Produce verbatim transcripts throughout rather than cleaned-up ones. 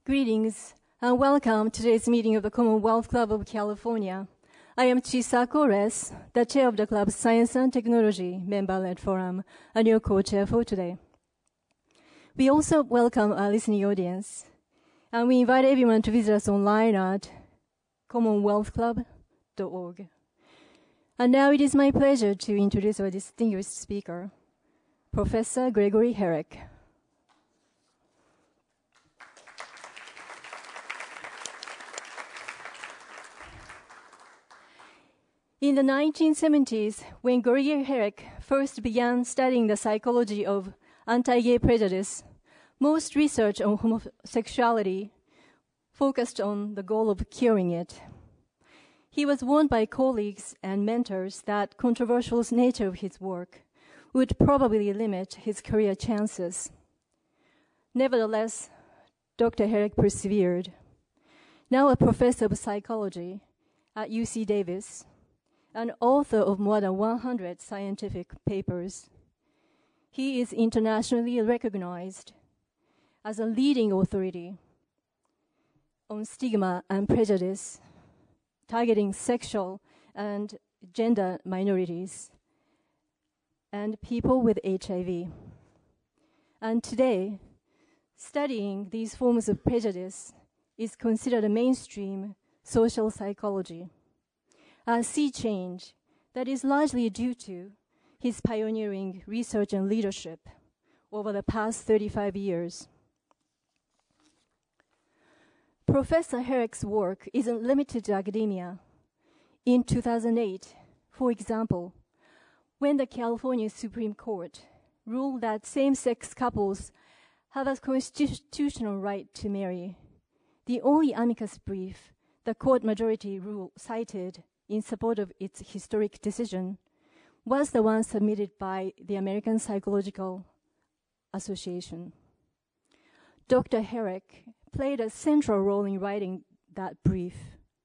Greetings and welcome to today's meeting of the Commonwealth Club of California. I am Chisako Res, the chair of the club's Science and Technology member-led forum, and your co-chair for today. We also welcome our listening audience, and we invite everyone to visit us online at commonwealth club dot org. And now it is my pleasure to introduce our distinguished speaker, Professor Gregory Herrick. In the nineteen seventies, when Gregory Herrick first began studying the psychology of anti-gay prejudice, most research on homosexuality focused on the goal of curing it. He was warned by colleagues and mentors that controversial nature of his work would probably limit his career chances. Nevertheless, Doctor Herrick persevered. Now a professor of psychology at U C Davis, an author of more than one hundred scientific papers, he is internationally recognized as a leading authority on stigma and prejudice, targeting sexual and gender minorities and people with H I V. And today, studying these forms of prejudice is considered a mainstream social psychology, a sea change that is largely due to his pioneering research and leadership over the past thirty-five years. Professor Herrick's work isn't limited to academia. In two thousand eight, for example, when the California Supreme Court ruled that same-sex couples have a constitutional right to marry, the only amicus brief the court majority rule cited in support of its historic decision was the one submitted by the American Psychological Association. Doctor Herrick played a central role in writing that brief.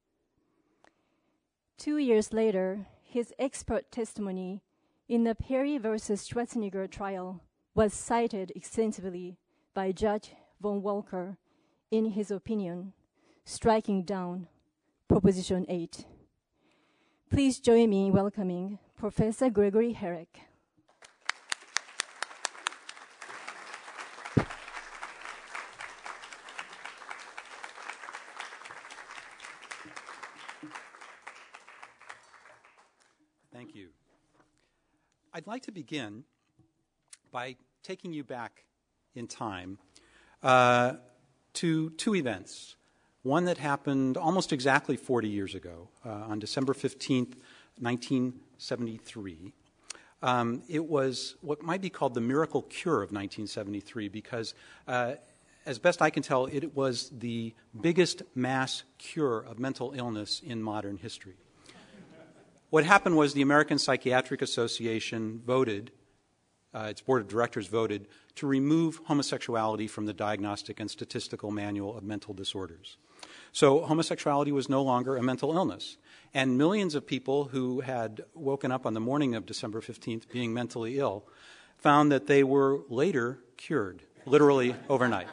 Two years later, his expert testimony in the Perry versus Schwarzenegger trial was cited extensively by Judge Von Walker in his opinion, striking down Proposition eight. Please join me in welcoming Professor Gregory Herrick. Thank you. I'd like to begin by taking you back in time uh, to two events. One that happened almost exactly forty years ago, uh, on December fifteenth, nineteen seventy-three. Um, it was what might be called the miracle cure of nineteen seventy-three because, uh, as best I can tell, it was the biggest mass cure of mental illness in modern history. What happened was the American Psychiatric Association voted, uh, its board of directors voted, to remove homosexuality from the Diagnostic and Statistical Manual of Mental Disorders. So homosexuality was no longer a mental illness. And millions of people who had woken up on the morning of December fifteenth being mentally ill found that they were later cured, literally overnight.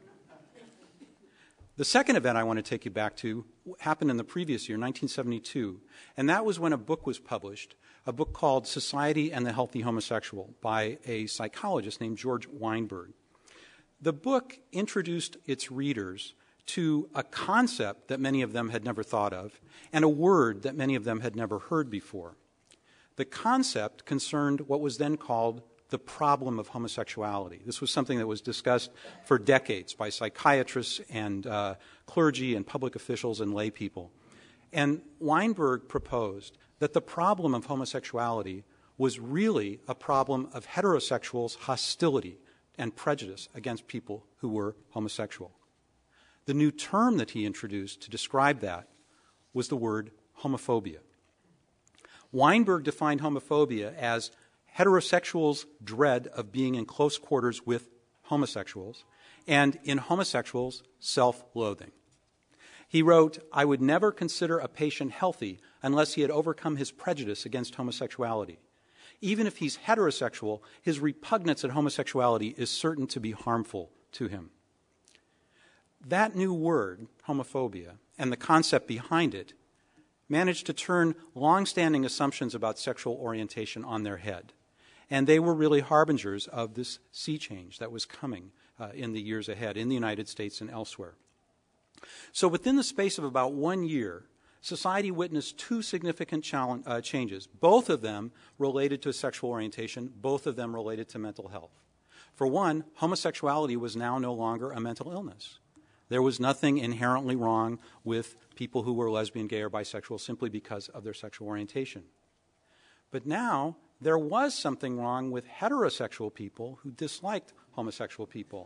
The second event I want to take you back to happened in the previous year, nineteen seventy-two, and that was when a book was published, a book called Society and the Healthy Homosexual by a psychologist named George Weinberg. The book introduced its readers to a concept that many of them had never thought of and a word that many of them had never heard before. The concept concerned what was then called the problem of homosexuality. This was something that was discussed for decades by psychiatrists and uh, clergy and public officials and lay people. And Weinberg proposed that the problem of homosexuality was really a problem of heterosexuals' hostility and prejudice against people who were homosexual. The new term that he introduced to describe that was the word homophobia. Weinberg defined homophobia as heterosexuals' dread of being in close quarters with homosexuals, and in homosexuals, self-loathing. He wrote, "I would never consider a patient healthy unless he had overcome his prejudice against homosexuality. Even if he's heterosexual, his repugnance at homosexuality is certain to be harmful to him." that new word, homophobia, and the concept behind it managed to turn long-standing assumptions about sexual orientation on their head. And they were really harbingers of this sea change that was coming uh, in the years ahead in the United States and elsewhere. So within the space of about one year, society witnessed two significant challenge, uh, changes, both of them related to sexual orientation, both of them related to mental health. For one, homosexuality was now no longer a mental illness. There was nothing inherently wrong with people who were lesbian, gay, or bisexual simply because of their sexual orientation. But now, there was something wrong with heterosexual people who disliked homosexual people.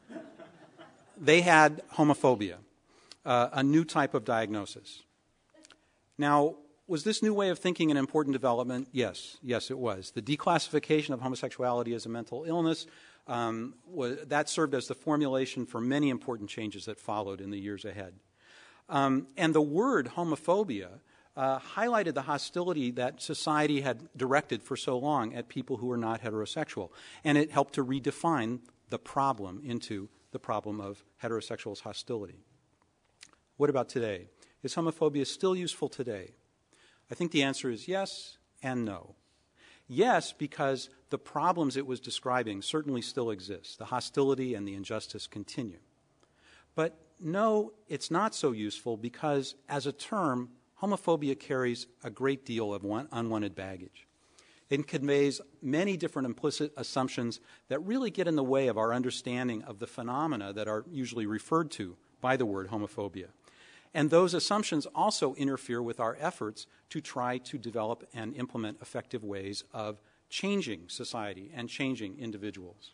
They had homophobia, uh, a new type of diagnosis. Now, was this new way of thinking an important development? Yes, yes, it was. The declassification of homosexuality as a mental illness, um, was, that served as the formulation for many important changes that followed in the years ahead. Um, and the word homophobia uh, highlighted the hostility that society had directed for so long at people who were not heterosexual. And it helped to redefine the problem into the problem of heterosexuals' hostility. What about today? Is homophobia still useful today? I think the answer is yes and no. Yes, because the problems it was describing certainly still exist. The hostility and the injustice continue. But no, it's not so useful because, as a term, homophobia carries a great deal of unwanted baggage. It conveys many different implicit assumptions that really get in the way of our understanding of the phenomena that are usually referred to by the word homophobia. And those assumptions also interfere with our efforts to try to develop and implement effective ways of changing society and changing individuals.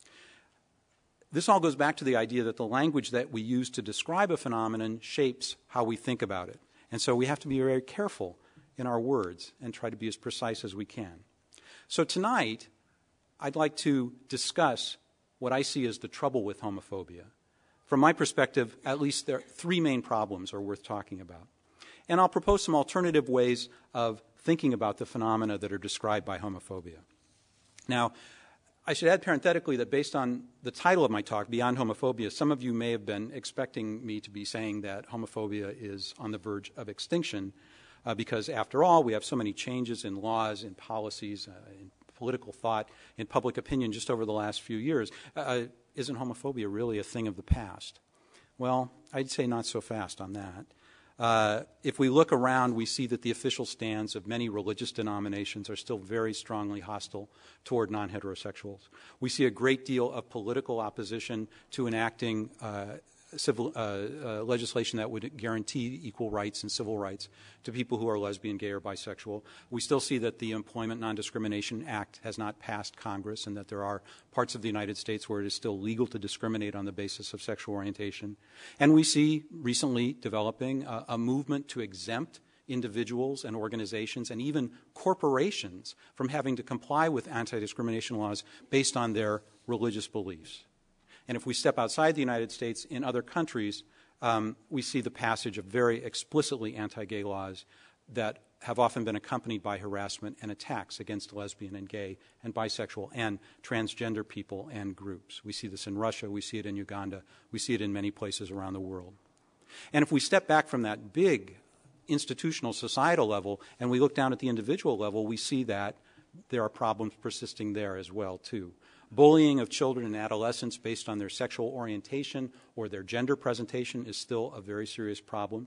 This all goes back to the idea that the language that we use to describe a phenomenon shapes how we think about it. And so we have to be very careful in our words and try to be as precise as we can. So tonight, I'd like to discuss what I see as the trouble with homophobia. From my perspective, at least there are three main problems are worth talking about. And I'll propose some alternative ways of thinking about the phenomena that are described by homophobia. Now, I should add parenthetically that based on the title of my talk, Beyond Homophobia, some of you may have been expecting me to be saying that homophobia is on the verge of extinction uh, because, after all, we have so many changes in laws, in policies, uh, in political thought, in public opinion just over the last few years. Uh, isn't homophobia really a thing of the past? Well, I'd say not so fast on that. Uh, if we look around, we see that the official stands of many religious denominations are still very strongly hostile toward non-heterosexuals. We see a great deal of political opposition to enacting uh, civil uh, uh, legislation that would guarantee equal rights and civil rights to people who are lesbian, gay, or bisexual. We still see that the Employment Non-Discrimination Act has not passed Congress and that there are parts of the United States where it is still legal to discriminate on the basis of sexual orientation. And we see recently developing a, a movement to exempt individuals and organizations and even corporations from having to comply with anti-discrimination laws based on their religious beliefs. And if we step outside the United States, in other countries, um, we see the passage of very explicitly anti-gay laws that have often been accompanied by harassment and attacks against lesbian and gay and bisexual and transgender people and groups. We see this in Russia, we see it in Uganda, we see it in many places around the world. And if we step back from that big institutional societal level and we look down at the individual level, we see that there are problems persisting there as well, too. Bullying of children and adolescents based on their sexual orientation or their gender presentation is still a very serious problem.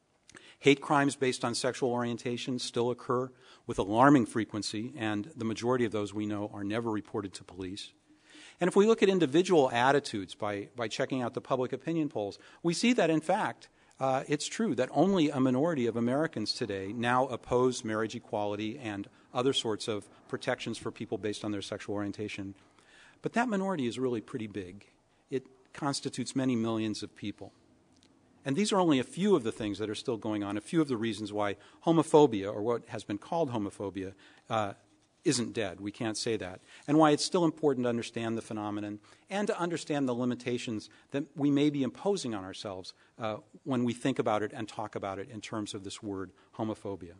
Hate crimes based on sexual orientation still occur with alarming frequency, and the majority of those we know are never reported to police. And if we look at individual attitudes by, by checking out the public opinion polls, we see that, in fact, uh, it's true that only a minority of Americans today now oppose marriage equality and other sorts of protections for people based on their sexual orientation. But that minority is really pretty big. It constitutes many millions of people. And these are only a few of the things that are still going on, a few of the reasons why homophobia, or what has been called homophobia, uh, isn't dead. We can't say that. And why it's still important to understand the phenomenon and to understand the limitations that we may be imposing on ourselves uh, when we think about it and talk about it in terms of this word homophobia.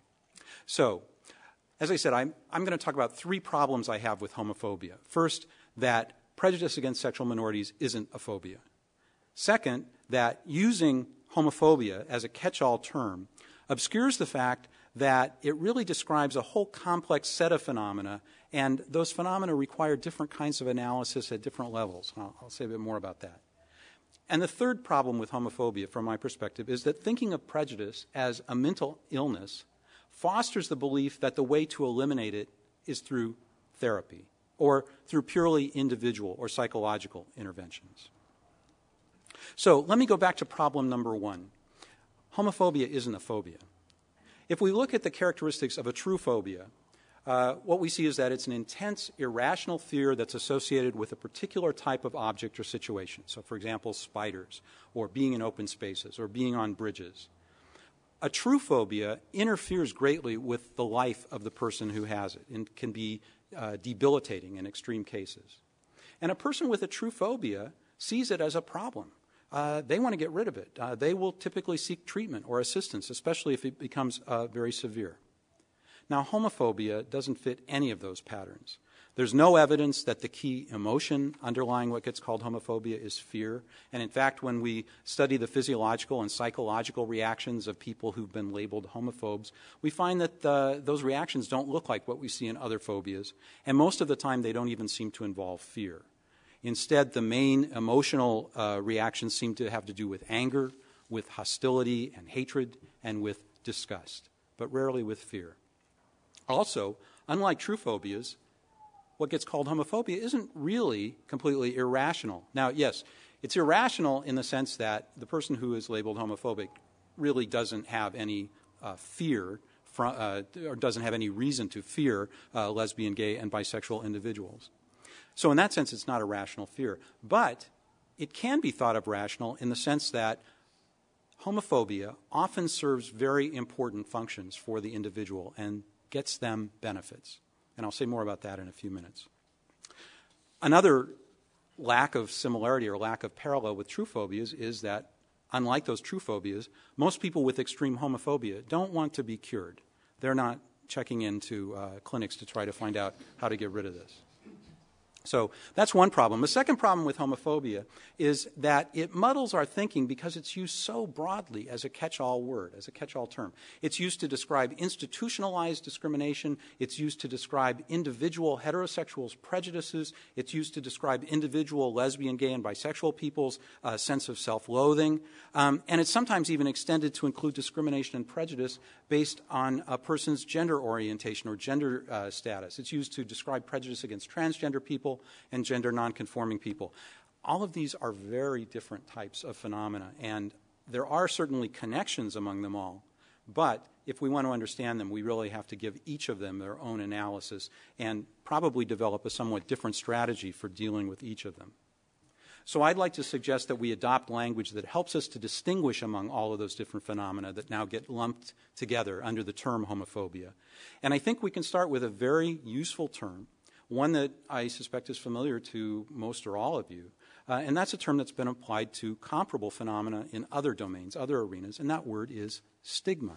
So, as I said, I'm, I'm going to talk about three problems I have with homophobia. First, that prejudice against sexual minorities isn't a phobia. Second, that using homophobia as a catch-all term obscures the fact that it really describes a whole complex set of phenomena, and those phenomena require different kinds of analysis at different levels. I'll, I'll say a bit more about that. And the third problem with homophobia, from my perspective, is that thinking of prejudice as a mental illness fosters the belief that the way to eliminate it is through therapy or through purely individual or psychological interventions. So let me go back to problem number one. Homophobia isn't a phobia. If we look at the characteristics of a true phobia, uh, what we see is that it's an intense, irrational fear that's associated with a particular type of object or situation. So, for example, spiders, or being in open spaces, or being on bridges. A true phobia interferes greatly with the life of the person who has it and can be uh, debilitating in extreme cases. And a person with a true phobia sees it as a problem. Uh, they want to get rid of it. Uh, they will typically seek treatment or assistance, especially if it becomes uh, very severe. Now, homophobia doesn't fit any of those patterns. There's no evidence that the key emotion underlying what gets called homophobia is fear. And in fact, when we study the physiological and psychological reactions of people who've been labeled homophobes, we find that uh, those reactions don't look like what we see in other phobias. And most of the time, they don't even seem to involve fear. Instead, the main emotional uh, reactions seem to have to do with anger, with hostility and hatred, and with disgust, but rarely with fear. Also, unlike true phobias, what gets called homophobia isn't really completely irrational. Now, yes, it's irrational in the sense that the person who is labeled homophobic really doesn't have any uh, fear from, uh, or doesn't have any reason to fear uh, lesbian, gay, and bisexual individuals. So in that sense, it's not a rational fear. But it can be thought of rational in the sense that homophobia often serves very important functions for the individual and gets them benefits. And I'll say more about that in a few minutes. Another lack of similarity or lack of parallel with true phobias is that, unlike those true phobias, most people with extreme homophobia don't want to be cured. They're not checking into uh, clinics to try to find out how to get rid of this. So that's one problem. The second problem with homophobia is that it muddles our thinking because it's used so broadly as a catch-all word, as a catch-all term. It's used to describe institutionalized discrimination. It's used to describe individual heterosexuals' prejudices. It's used to describe individual lesbian, gay, and bisexual people's uh, sense of self-loathing. Um, and it's sometimes even extended to include discrimination and prejudice based on a person's gender orientation or gender uh, status. It's used to describe prejudice against transgender people and gender nonconforming people. All of these are very different types of phenomena, and there are certainly connections among them all. But if we want to understand them, we really have to give each of them their own analysis and probably develop a somewhat different strategy for dealing with each of them. So I'd like to suggest that we adopt language that helps us to distinguish among all of those different phenomena that now get lumped together under the term homophobia. And I think we can start with a very useful term, one that I suspect is familiar to most or all of you, uh, and that's a term that's been applied to comparable phenomena in other domains, other arenas, and that word is stigma.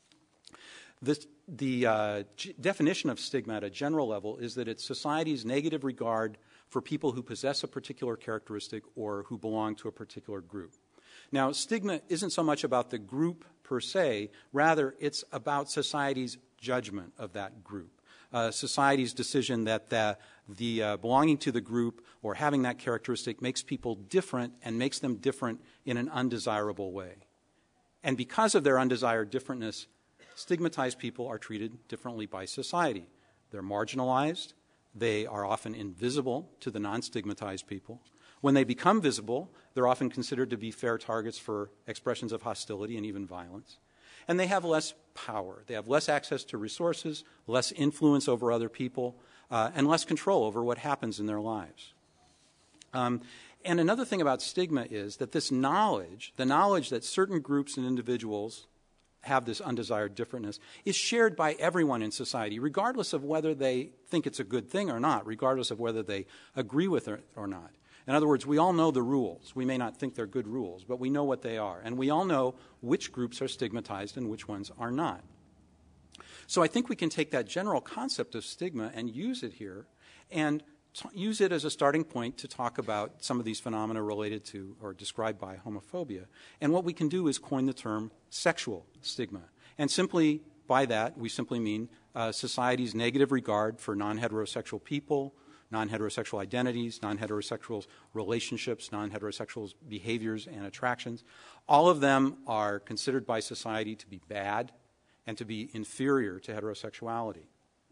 This, the uh, g- definition of stigma at a general level is that it's society's negative regard for people who possess a particular characteristic or who belong to a particular group. Now, stigma isn't so much about the group per se, rather it's about society's judgment of that group. Uh, society's decision that the, the uh, belonging to the group or having that characteristic makes people different and makes them different in an undesirable way. And because of their undesired differentness, stigmatized people are treated differently by society. They're marginalized. They are often invisible to the non-stigmatized people. When they become visible, they're often considered to be fair targets for expressions of hostility and even violence. And they have less power. They have less access to resources, less influence over other people, uh, and less control over what happens in their lives. Um, and another thing about stigma is that this knowledge, the knowledge that certain groups and individuals have this undesired differentness, is shared by everyone in society, regardless of whether they think it's a good thing or not, regardless of whether they agree with it or not. In other words, we all know the rules. We may not think they're good rules, but we know what they are. And we all know which groups are stigmatized and which ones are not. So I think we can take that general concept of stigma and use it here and t- use it as a starting point to talk about some of these phenomena related to or described by homophobia. And what we can do is coin the term sexual stigma. And simply by that, we simply mean uh, society's negative regard for non-heterosexual people, non-heterosexual identities, non-heterosexual relationships, non-heterosexual behaviors and attractions. All of them are considered by society to be bad and to be inferior to heterosexuality.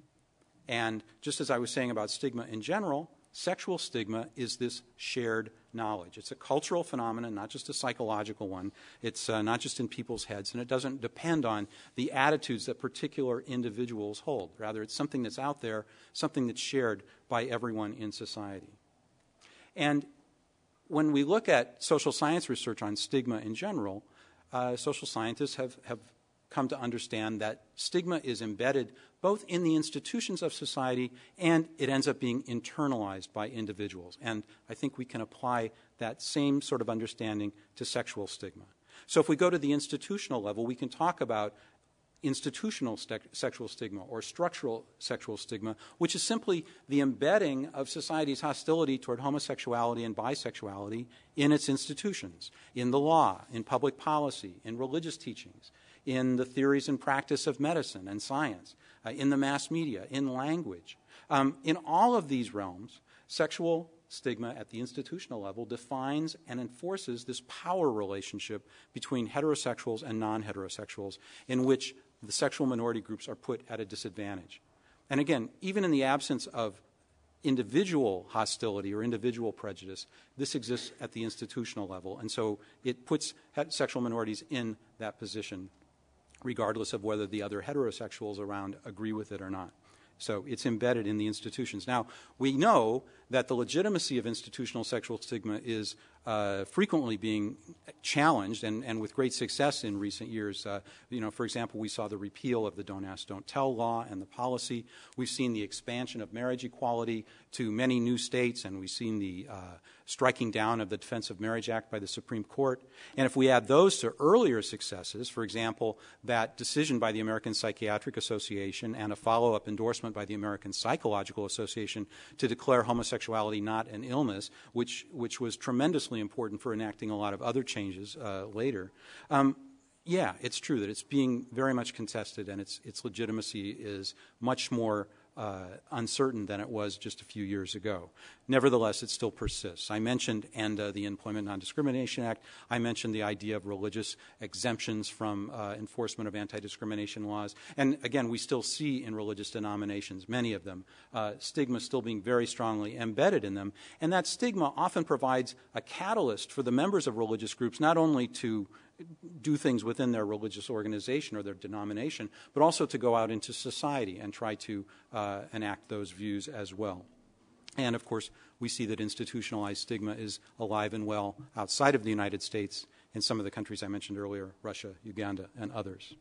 And just as I was saying about stigma in general, sexual stigma is this shared knowledge. It's a cultural phenomenon, not just a psychological one. It's uh, not just in people's heads, and it doesn't depend on the attitudes that particular individuals hold. Rather, it's something that's out there, something that's shared by everyone in society. And when we look at social science research on stigma in general, uh, social scientists have, have come to understand that stigma is embedded both in the institutions of society and it ends up being internalized by individuals. And I think we can apply that same sort of understanding to sexual stigma. So if we go to the institutional level, we can talk about institutional st- sexual stigma or structural sexual stigma, which is simply the embedding of society's hostility toward homosexuality and bisexuality in its institutions, in the law, in public policy, in religious teachings, in the theories and practice of medicine and science, uh, in the mass media, in language. Um, in all of these realms, sexual stigma at the institutional level defines and enforces this power relationship between heterosexuals and non-heterosexuals in which the sexual minority groups are put at a disadvantage. And again, even in the absence of individual hostility or individual prejudice, this exists at the institutional level. And so it puts sexual minorities in that position, regardless of whether the other heterosexuals around agree with it or not. So it's embedded in the institutions. Now, we know that the legitimacy of institutional sexual stigma is uh, frequently being challenged, and, and with great success in recent years. Uh, you know, for example, we saw the repeal of the Don't Ask, Don't Tell law and the policy. We've seen the expansion of marriage equality to many new states, and we've seen the uh, striking down of the Defense of Marriage Act by the Supreme Court. And if we add those to earlier successes, for example, that decision by the American Psychiatric Association and a follow-up endorsement by the American Psychological Association to declare homosexuality not an illness, which, which was tremendously important for enacting a lot of other changes uh, later. Um, yeah, it's true that it's being very much contested, and its, its legitimacy is much more Uh, uncertain than it was just a few years ago. Nevertheless, it still persists. I mentioned ENDA, the Employment Non-Discrimination Act. I mentioned the idea of religious exemptions from uh, enforcement of anti-discrimination laws. And again, we still see in religious denominations, many of them, uh, stigma still being very strongly embedded in them. And that stigma often provides a catalyst for the members of religious groups not only to do things within their religious organization or their denomination, but also to go out into society and try to uh, enact those views as well. And, of course, we see that institutionalized stigma is alive and well outside of the United States in some of the countries I mentioned earlier, Russia, Uganda, and others.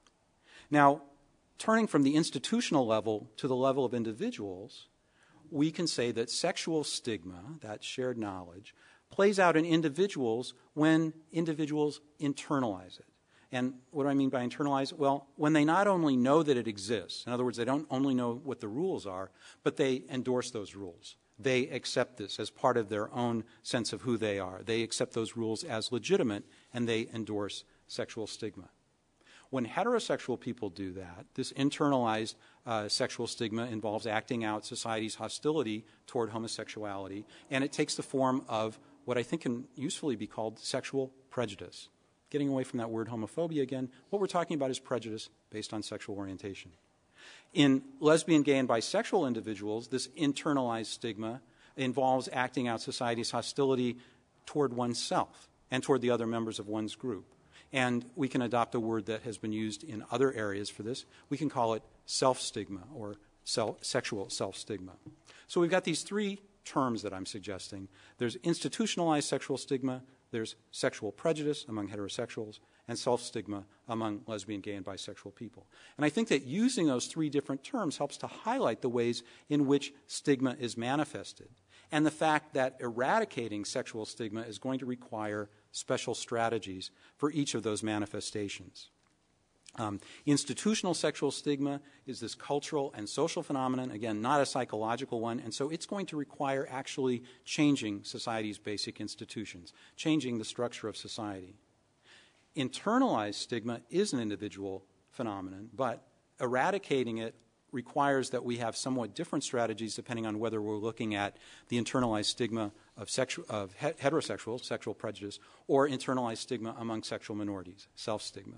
Now, turning from the institutional level to the level of individuals, we can say that sexual stigma, that shared knowledge, plays out in individuals when individuals internalize it. And what do I mean by internalize? Well, when they not only know that it exists, in other words, they don't only know what the rules are, but they endorse those rules. They accept this as part of their own sense of who they are. They accept those rules as legitimate, and they endorse sexual stigma. When heterosexual people do that, this internalized uh, sexual stigma involves acting out society's hostility toward homosexuality, and it takes the form of what I think can usefully be called sexual prejudice. Getting away from that word homophobia again, what we're talking about is prejudice based on sexual orientation. In lesbian, gay, and bisexual individuals, this internalized stigma involves acting out society's hostility toward oneself and toward the other members of one's group. And we can adopt a word that has been used in other areas for this. We can call it self-stigma or self, sexual self-stigma. So we've got these three terms that I'm suggesting. There's institutionalized sexual stigma, there's sexual prejudice among heterosexuals, and self-stigma among lesbian, gay, and bisexual people. And I think that using those three different terms helps to highlight the ways in which stigma is manifested, and the fact that eradicating sexual stigma is going to require special strategies for each of those manifestations. Um, institutional sexual stigma is this cultural and social phenomenon, again, not a psychological one, and so it's going to require actually changing society's basic institutions, changing the structure of society. Internalized stigma is an individual phenomenon, but eradicating it requires that we have somewhat different strategies depending on whether we're looking at the internalized stigma of, sexu- of he- heterosexual, sexual prejudice, or internalized stigma among sexual minorities, self-stigma.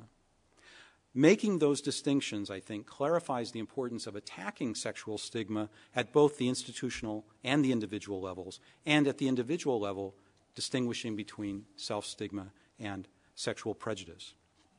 Making those distinctions, I think, clarifies the importance of attacking sexual stigma at both the institutional and the individual levels, and at the individual level, distinguishing between self-stigma and sexual prejudice.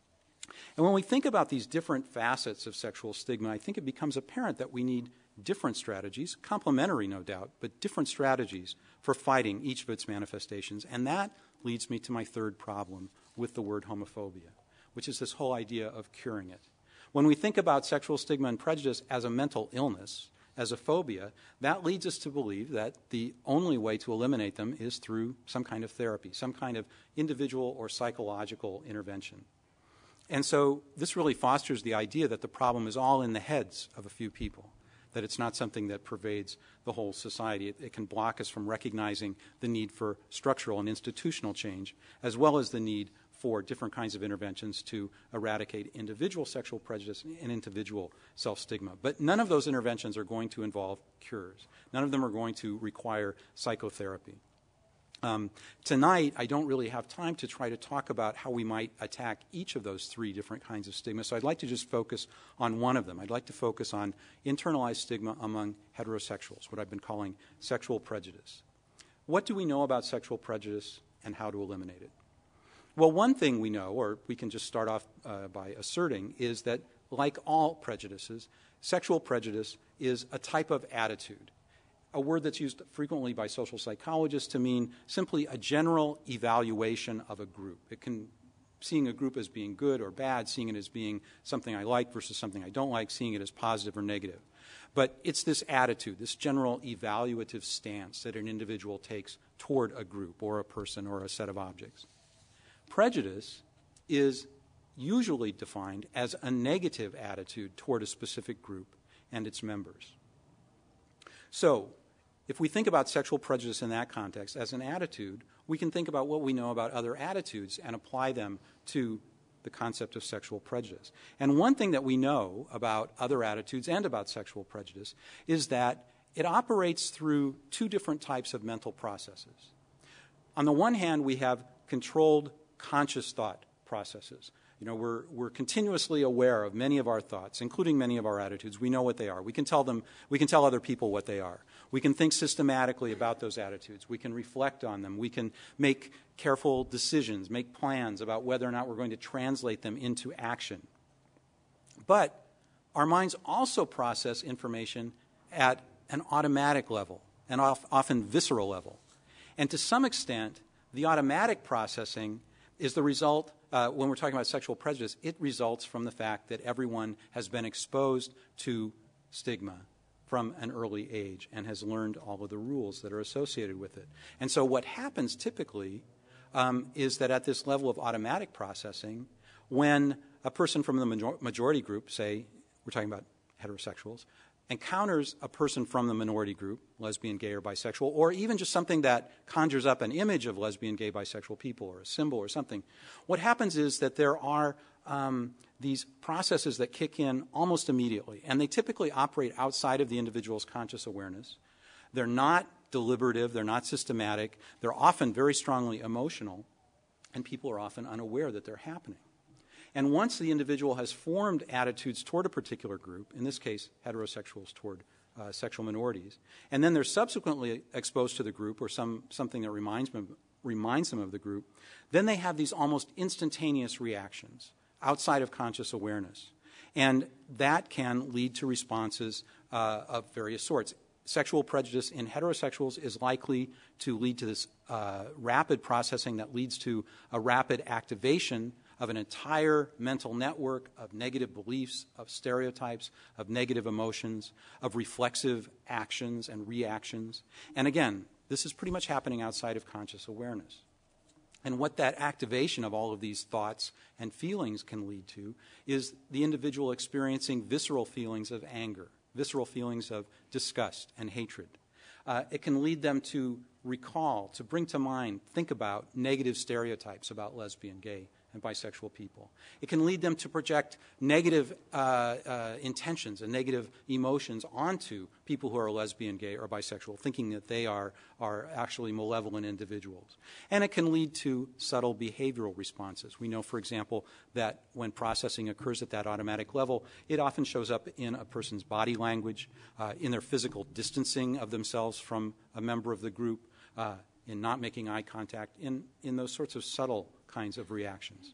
And when we think about these different facets of sexual stigma, I think it becomes apparent that we need different strategies, complementary no doubt, but different strategies for fighting each of its manifestations. And that leads me to my third problem with the word homophobia, which is this whole idea of curing it. When we think about sexual stigma and prejudice as a mental illness, as a phobia, that leads us to believe that the only way to eliminate them is through some kind of therapy, some kind of individual or psychological intervention. And so this really fosters the idea that the problem is all in the heads of a few people, that it's not something that pervades the whole society. It, it can block us from recognizing the need for structural and institutional change, as well as the need for different kinds of interventions to eradicate individual sexual prejudice and individual self-stigma. But none of those interventions are going to involve cures. None of them are going to require psychotherapy. Um, tonight, I don't really have time to try to talk about how we might attack each of those three different kinds of stigma, so I'd like to just focus on one of them. I'd like to focus on internalized stigma among heterosexuals, what I've been calling sexual prejudice. What do we know about sexual prejudice and how to eliminate it? Well, one thing we know, or we can just start off uh, by asserting, is that like all prejudices, sexual prejudice is a type of attitude, a word that's used frequently by social psychologists to mean simply a general evaluation of a group. It can, seeing a group as being good or bad, seeing it as being something I like versus something I don't like, seeing it as positive or negative. But it's this attitude, this general evaluative stance that an individual takes toward a group or a person or a set of objects. Prejudice is usually defined as a negative attitude toward a specific group and its members. So, if we think about sexual prejudice in that context as an attitude, we can think about what we know about other attitudes and apply them to the concept of sexual prejudice. And one thing that we know about other attitudes and about sexual prejudice is that it operates through two different types of mental processes. On the one hand, we have controlled conscious thought processes. You know, we're, we're continuously aware of many of our thoughts, including many of our attitudes. We know what they are. We can tell them, we can tell other people what they are. We can think systematically about those attitudes. We can reflect on them. We can make careful decisions, make plans about whether or not we're going to translate them into action. But our minds also process information at an automatic level, and often visceral level. And to some extent, the automatic processing is the result, uh, when we're talking about sexual prejudice, it results from the fact that everyone has been exposed to stigma from an early age and has learned all of the rules that are associated with it. And so what happens typically um, is that at this level of automatic processing, when a person from the major- majority group, say, we're talking about heterosexuals, encounters a person from the minority group, lesbian, gay, or bisexual, or even just something that conjures up an image of lesbian, gay, bisexual people, or a symbol or something, what happens is that there are um, these processes that kick in almost immediately, and they typically operate outside of the individual's conscious awareness. They're not deliberative, they're not systematic, they're often very strongly emotional, and people are often unaware that they're happening. And once the individual has formed attitudes toward a particular group, in this case, heterosexuals toward uh, sexual minorities, and then they're subsequently exposed to the group or some something that reminds them, reminds them of the group, then they have these almost instantaneous reactions outside of conscious awareness. And that can lead to responses uh, of various sorts. Sexual prejudice in heterosexuals is likely to lead to this uh, rapid processing that leads to a rapid activation of an entire mental network of negative beliefs, of stereotypes, of negative emotions, of reflexive actions and reactions. And again, this is pretty much happening outside of conscious awareness. And what that activation of all of these thoughts and feelings can lead to is the individual experiencing visceral feelings of anger, visceral feelings of disgust and hatred. Uh, it can lead them to recall, to bring to mind, think about negative stereotypes about lesbian, gay, and bisexual people. It can lead them to project negative uh, uh, intentions and negative emotions onto people who are lesbian, gay, or bisexual, thinking that they are, are actually malevolent individuals. And it can lead to subtle behavioral responses. We know, for example, that when processing occurs at that automatic level, it often shows up in a person's body language, uh, in their physical distancing of themselves from a member of the group, uh, in not making eye contact, in, in those sorts of subtle kinds of reactions.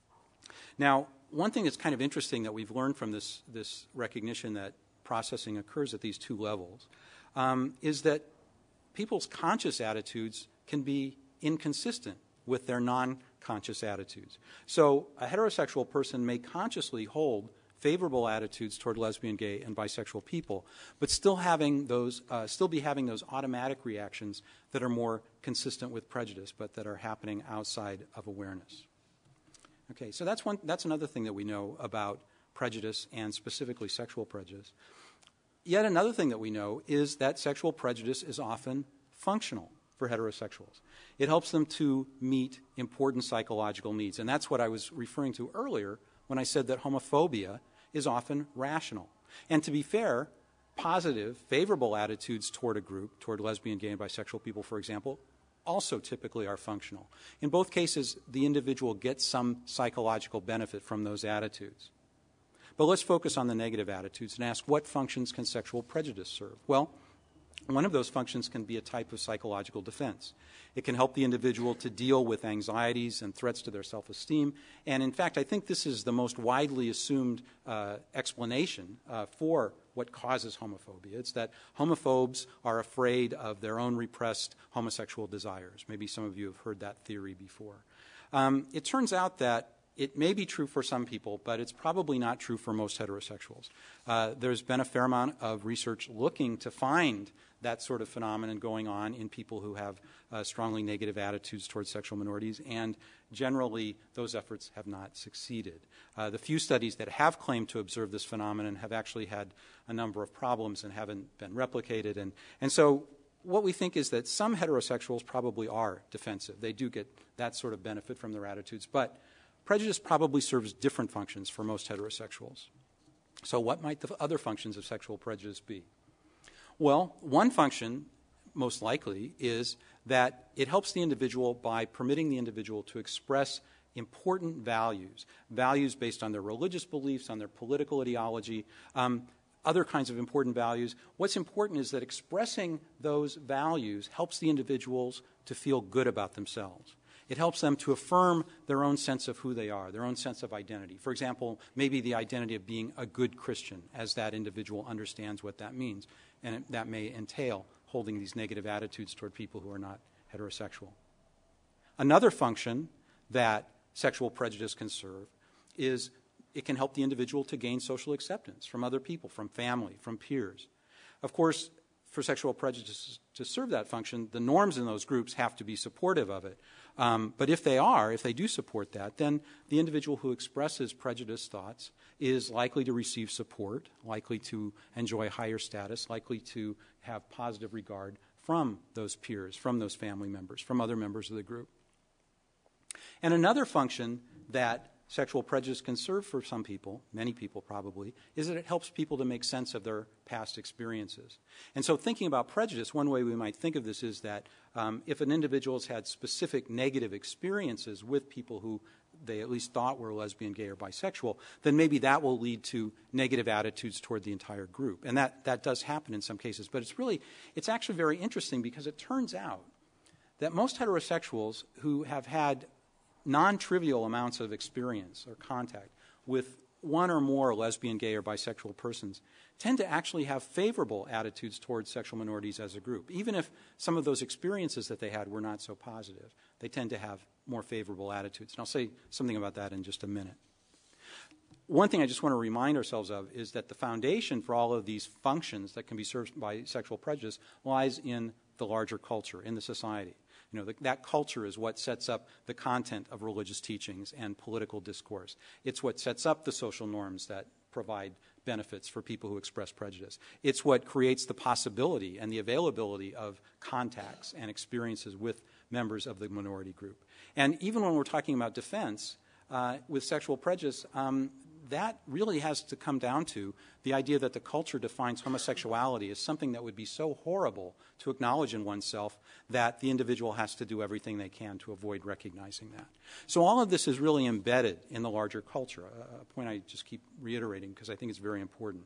Now, one thing that's kind of interesting that we've learned from this, this recognition that processing occurs at these two levels um, is that people's conscious attitudes can be inconsistent with their non-conscious attitudes. So a heterosexual person may consciously hold favorable attitudes toward lesbian, gay, and bisexual people, but still having those, uh, still be having those automatic reactions that are more consistent with prejudice, but that are happening outside of awareness. Okay, so that's one. That's another thing that we know about prejudice, and specifically sexual prejudice. Yet another thing that we know is that sexual prejudice is often functional for heterosexuals. It helps them to meet important psychological needs, and that's what I was referring to earlier when I said that homophobia is often rational. And to be fair, positive, favorable attitudes toward a group, toward lesbian, gay, and bisexual people, for example, also typically are functional. In both cases, the individual gets some psychological benefit from those attitudes. But let's focus on the negative attitudes and ask, what functions can sexual prejudice serve? Well, one of those functions can be a type of psychological defense. It can help the individual to deal with anxieties and threats to their self-esteem. And in fact, I think this is the most widely assumed uh, explanation uh, for what causes homophobia. It's that homophobes are afraid of their own repressed homosexual desires. Maybe some of you have heard that theory before. Um, it turns out that it may be true for some people, but it's probably not true for most heterosexuals. Uh, there's been a fair amount of research looking to find that sort of phenomenon going on in people who have uh, strongly negative attitudes towards sexual minorities, and generally those efforts have not succeeded. Uh, the few studies that have claimed to observe this phenomenon have actually had a number of problems and haven't been replicated. And, and so what we think is that some heterosexuals probably are defensive. They do get that sort of benefit from their attitudes, but prejudice probably serves different functions for most heterosexuals. So what might the other functions of sexual prejudice be? Well, one function, most likely, is that it helps the individual by permitting the individual to express important values, values based on their religious beliefs, on their political ideology, um, other kinds of important values. What's important is that expressing those values helps the individuals to feel good about themselves. It helps them to affirm their own sense of who they are, their own sense of identity. For example, maybe the identity of being a good Christian, as that individual understands what that means. And it, that may entail holding these negative attitudes toward people who are not heterosexual. Another function that sexual prejudice can serve is it can help the individual to gain social acceptance from other people, from family, from peers. Of course, for sexual prejudice to serve that function, the norms in those groups have to be supportive of it. Um, but if they are, if they do support that, then the individual who expresses prejudiced thoughts is likely to receive support, likely to enjoy higher status, likely to have positive regard from those peers, from those family members, from other members of the group. And another function that sexual prejudice can serve for some people, many people probably, is that it helps people to make sense of their past experiences. And so thinking about prejudice, one way we might think of this is that um, if an individual has had specific negative experiences with people who they at least thought were lesbian, gay, or bisexual, then maybe that will lead to negative attitudes toward the entire group. And that, that does happen in some cases. But it's really, it's actually very interesting because it turns out that most heterosexuals who have had non-trivial amounts of experience or contact with one or more lesbian, gay, or bisexual persons tend to actually have favorable attitudes towards sexual minorities as a group. Even if some of those experiences that they had were not so positive, they tend to have more favorable attitudes. And I'll say something about that in just a minute. One thing I just want to remind ourselves of is that the foundation for all of these functions that can be served by sexual prejudice lies in the larger culture, in the society. You know, the, that culture is what sets up the content of religious teachings and political discourse. It's what sets up the social norms that provide benefits for people who express prejudice. It's what creates the possibility and the availability of contacts and experiences with members of the minority group. And even when we're talking about defense uh, with sexual prejudice, um, that really has to come down to the idea that the culture defines homosexuality as something that would be so horrible to acknowledge in oneself that the individual has to do everything they can to avoid recognizing that. So all of this is really embedded in the larger culture, a point I just keep reiterating because I think it's very important.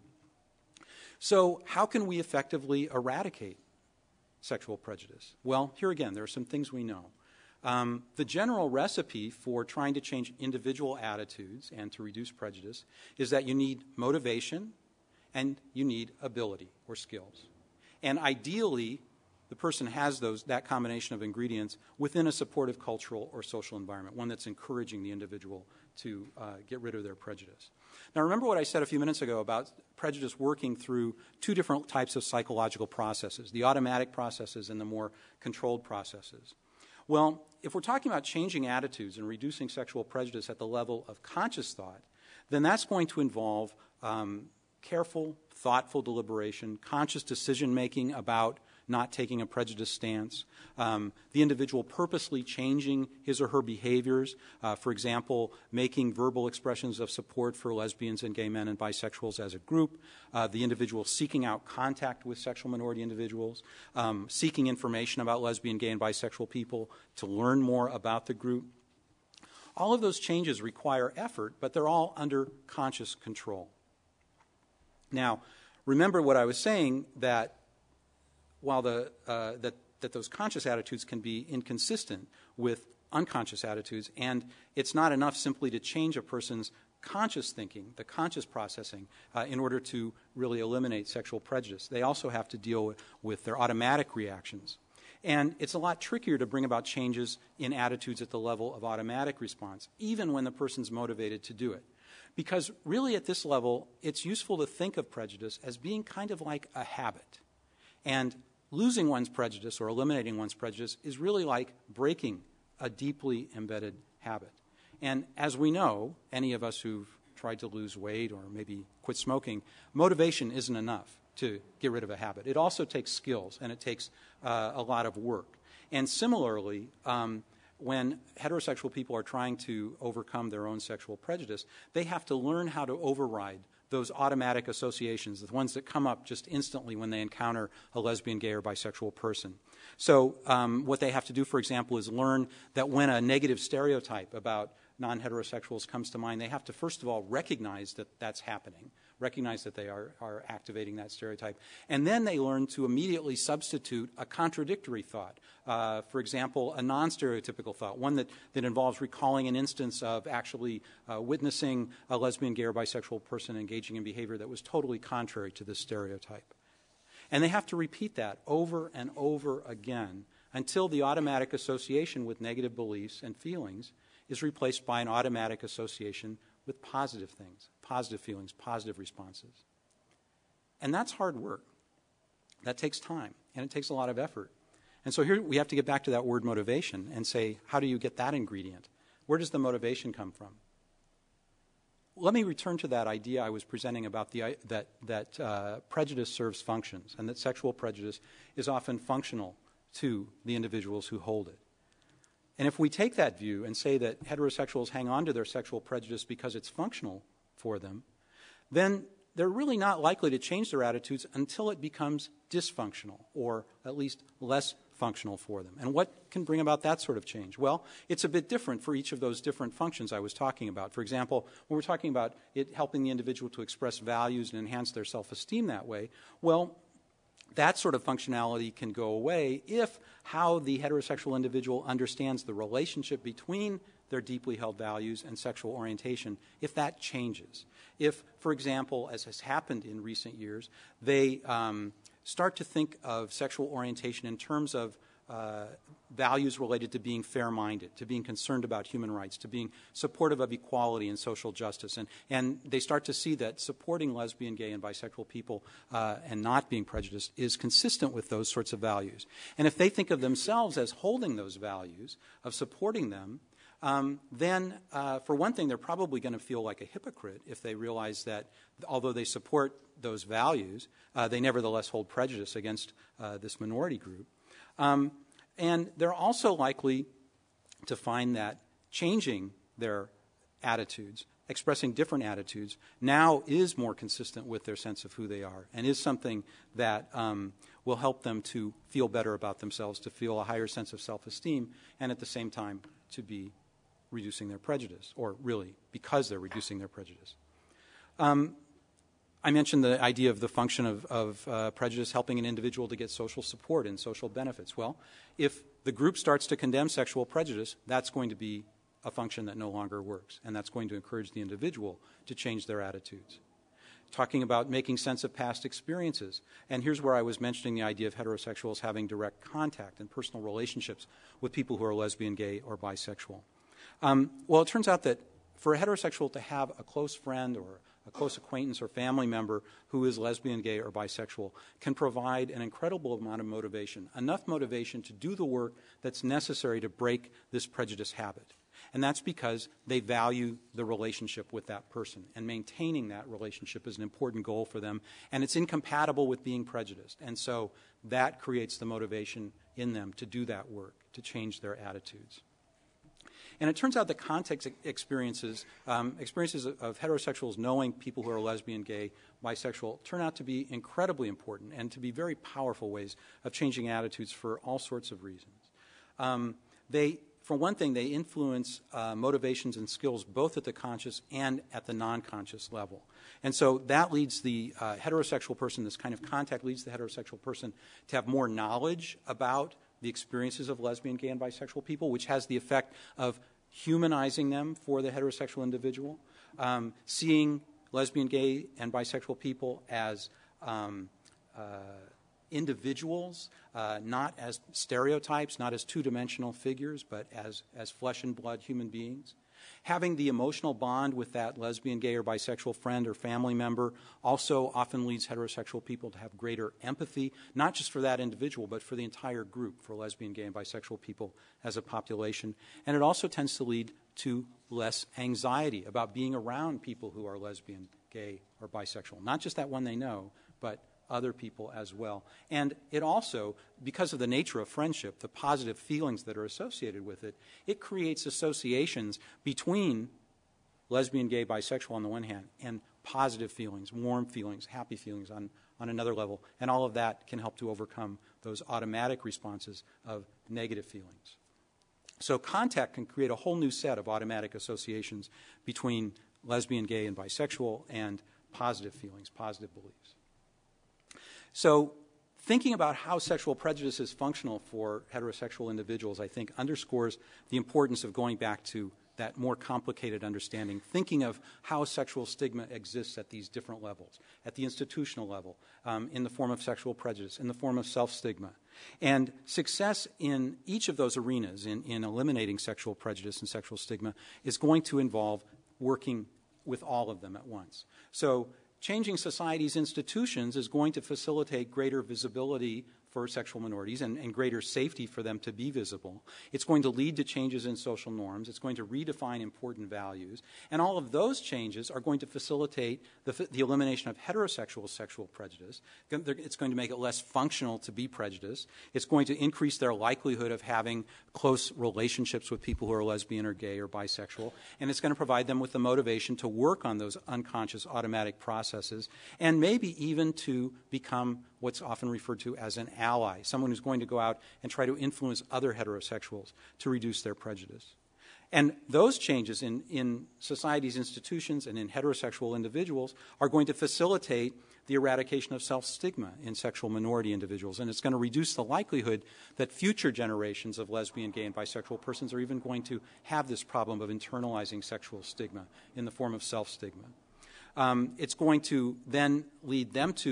So how can we effectively eradicate sexual prejudice? Well, here again, there are some things we know. Um, the general recipe for trying to change individual attitudes and to reduce prejudice is that you need motivation and you need ability or skills. And ideally, the person has those, that combination of ingredients within a supportive cultural or social environment, one that's encouraging the individual to uh, get rid of their prejudice. Now, remember what I said a few minutes ago about prejudice working through two different types of psychological processes, the automatic processes and the more controlled processes. Well, if we're talking about changing attitudes and reducing sexual prejudice at the level of conscious thought, then that's going to involve um, careful, thoughtful deliberation, conscious decision-making about not taking a prejudiced stance, um, the individual purposely changing his or her behaviors, uh, for example, making verbal expressions of support for lesbians and gay men and bisexuals as a group, uh, the individual seeking out contact with sexual minority individuals, um, seeking information about lesbian, gay, and bisexual people to learn more about the group. All of those changes require effort, but they're all under conscious control. Now, remember what I was saying, that while the, uh, that, that those conscious attitudes can be inconsistent with unconscious attitudes, and it's not enough simply to change a person's conscious thinking, the conscious processing, uh, in order to really eliminate sexual prejudice. They also have to deal with, with their automatic reactions. And it's a lot trickier to bring about changes in attitudes at the level of automatic response, even when the person's motivated to do it. Because really at this level, it's useful to think of prejudice as being kind of like a habit. And losing one's prejudice or eliminating one's prejudice is really like breaking a deeply embedded habit. And as we know, any of us who've tried to lose weight or maybe quit smoking, motivation isn't enough to get rid of a habit. It also takes skills, and it takes uh, a lot of work. And similarly, um, when heterosexual people are trying to overcome their own sexual prejudice, they have to learn how to override those automatic associations, the ones that come up just instantly when they encounter a lesbian, gay, or bisexual person. So um, what they have to do, for example, is learn that when a negative stereotype about non-heterosexuals comes to mind, they have to first of all recognize that that's happening, recognize that they are, are activating that stereotype, and then they learn to immediately substitute a contradictory thought. Uh, for example, a non-stereotypical thought, one that, that involves recalling an instance of actually uh, witnessing a lesbian, gay, or bisexual person engaging in behavior that was totally contrary to this stereotype. And they have to repeat that over and over again until the automatic association with negative beliefs and feelings is replaced by an automatic association with positive things, positive feelings, positive responses. And that's hard work. That takes time, and it takes a lot of effort. And so here we have to get back to that word motivation and say, how do you get that ingredient? Where does the motivation come from? Let me return to that idea I was presenting about the, that, that uh, prejudice serves functions, and that sexual prejudice is often functional to the individuals who hold it. And if we take that view and say that heterosexuals hang on to their sexual prejudice because it's functional for them, then they're really not likely to change their attitudes until it becomes dysfunctional, or at least less functional for them. And what can bring about that sort of change? Well, it's a bit different for each of those different functions I was talking about. For example, when we're talking about it helping the individual to express values and enhance their self-esteem that way, well, that sort of functionality can go away if how the heterosexual individual understands the relationship between their deeply held values and sexual orientation, if that changes. If, for example, as has happened in recent years, they um, start to think of sexual orientation in terms of uh, values related to being fair-minded, to being concerned about human rights, to being supportive of equality and social justice. And, and they start to see that supporting lesbian, gay, and bisexual people uh, and not being prejudiced is consistent with those sorts of values. And if they think of themselves as holding those values, of supporting them, um, then, uh, for one thing, they're probably going to feel like a hypocrite if they realize that although they support those values, uh, they nevertheless hold prejudice against uh, this minority group. Um, and they're also likely to find that changing their attitudes, expressing different attitudes, now is more consistent with their sense of who they are and is something that um, will help them to feel better about themselves, to feel a higher sense of self-esteem, and at the same time to be reducing their prejudice, or really because they're reducing their prejudice. Um, I mentioned the idea of the function of, of uh, prejudice helping an individual to get social support and social benefits. Well, if the group starts to condemn sexual prejudice, that's going to be a function that no longer works, and that's going to encourage the individual to change their attitudes. Talking about making sense of past experiences, and here's where I was mentioning the idea of heterosexuals having direct contact and personal relationships with people who are lesbian, gay, or bisexual. Um, well, it turns out that for a heterosexual to have a close friend or a close acquaintance or family member who is lesbian, gay, or bisexual can provide an incredible amount of motivation, enough motivation to do the work that's necessary to break this prejudice habit. And that's because they value the relationship with that person, and maintaining that relationship is an important goal for them, and it's incompatible with being prejudiced. And so that creates the motivation in them to do that work, to change their attitudes. And it turns out that context experiences, um, experiences of, of heterosexuals knowing people who are lesbian, gay, bisexual, turn out to be incredibly important and to be very powerful ways of changing attitudes for all sorts of reasons. Um, they, for one thing, they influence uh, motivations and skills both at the conscious and at the non-conscious level. And so that leads the uh, heterosexual person, this kind of contact leads the heterosexual person to have more knowledge about the experiences of lesbian, gay, and bisexual people, which has the effect of humanizing them for the heterosexual individual, um, seeing lesbian, gay, and bisexual people as um, uh, individuals, uh, not as stereotypes, not as two-dimensional figures, but as, as flesh and blood human beings. Having the emotional bond with that lesbian, gay, or bisexual friend or family member also often leads heterosexual people to have greater empathy, not just for that individual, but for the entire group, for lesbian, gay, and bisexual people as a population. And it also tends to lead to less anxiety about being around people who are lesbian, gay, or bisexual. Not just that one they know, but other people as well. And it also, because of the nature of friendship, the positive feelings that are associated with it, it creates associations between lesbian, gay, bisexual on the one hand, and positive feelings, warm feelings, happy feelings on, on another level. And all of that can help to overcome those automatic responses of negative feelings. So contact can create a whole new set of automatic associations between lesbian, gay, and bisexual and positive feelings, positive beliefs. So thinking about how sexual prejudice is functional for heterosexual individuals, I think, underscores the importance of going back to that more complicated understanding, thinking of how sexual stigma exists at these different levels, at the institutional level, um, in the form of sexual prejudice, in the form of self-stigma. And success in each of those arenas, in, in eliminating sexual prejudice and sexual stigma, is going to involve working with all of them at once. So changing society's institutions is going to facilitate greater visibility for sexual minorities and, and greater safety for them to be visible. It's going to lead to changes in social norms. It's going to redefine important values. And all of those changes are going to facilitate the, the elimination of heterosexual sexual prejudice. It's going to make it less functional to be prejudiced. It's going to increase their likelihood of having close relationships with people who are lesbian or gay or bisexual. And it's going to provide them with the motivation to work on those unconscious automatic processes and maybe even to become what's often referred to as an ally, someone who's going to go out and try to influence other heterosexuals to reduce their prejudice. And those changes in, in society's institutions and in heterosexual individuals are going to facilitate the eradication of self-stigma in sexual minority individuals. And it's going to reduce the likelihood that future generations of lesbian, gay, and bisexual persons are even going to have this problem of internalizing sexual stigma in the form of self-stigma. Um, it's going to then lead them to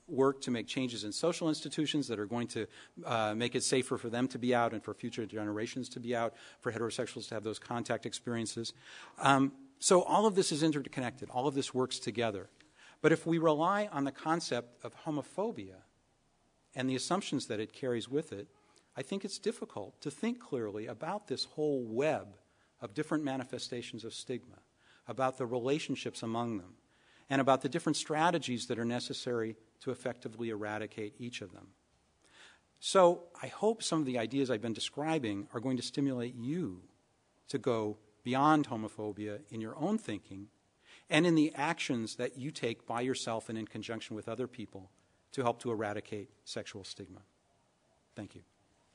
work to make changes in social institutions that are going to uh, make it safer for them to be out and for future generations to be out, for heterosexuals to have those contact experiences. Um, so all of this is interconnected. All of this works together. But if we rely on the concept of homophobia and the assumptions that it carries with it, I think it's difficult to think clearly about this whole web of different manifestations of stigma, about the relationships among them, and about the different strategies that are necessary to effectively eradicate each of them. So I hope some of the ideas I've been describing are going to stimulate you to go beyond homophobia in your own thinking and in the actions that you take by yourself and in conjunction with other people to help to eradicate sexual stigma. Thank you.